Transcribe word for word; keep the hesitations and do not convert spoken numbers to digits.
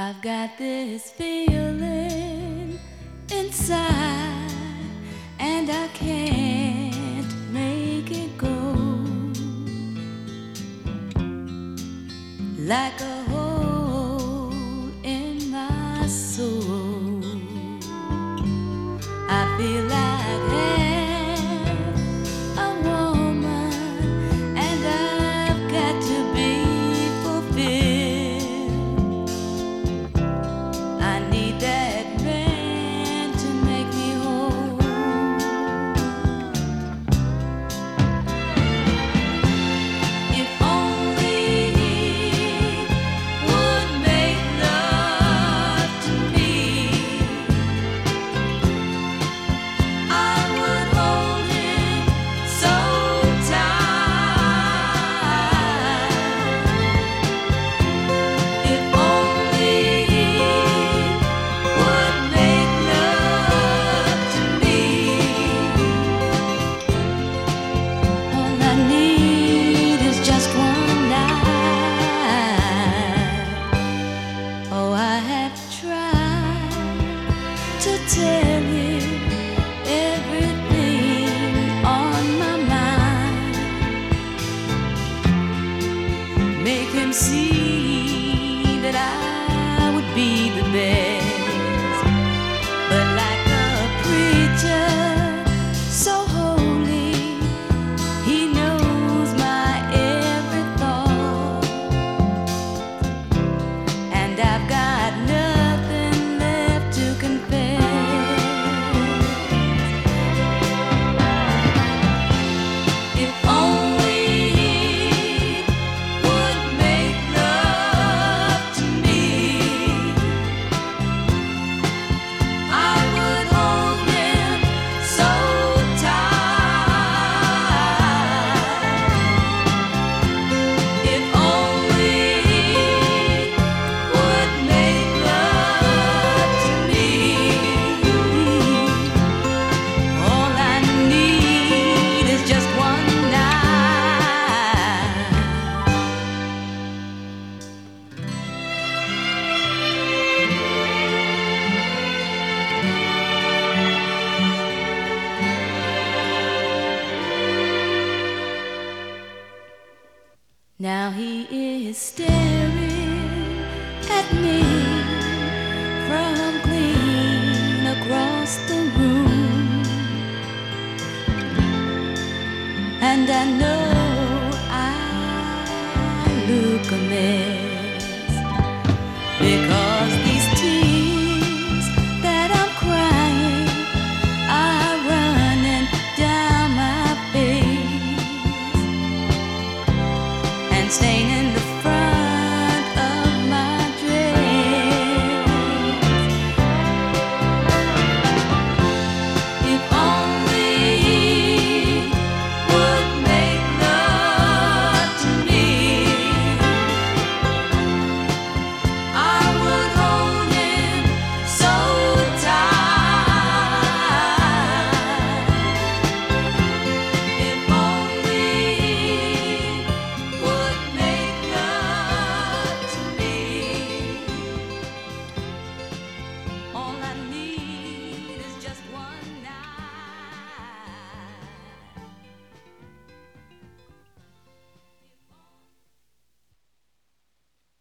I've got this feeling inside, and I can't make it go. Like a hole in my soul, I feel like half a woman, and I've got to be fulfilled. I need that man to make me whole. If only he would make love to me, I would hold him so tight. If only he would make love to me, all I need is just one night. Oh, I have tried to tell him everything on my mind, make him see that I would be the best. But like a preacher so holy, he knows my every thought, and I've got nothing left to confess. If only he would make love to me, I would hold him so tight. If only he would make love to me, all I need is just one night. Now he is staring at me from clean across the room, and I know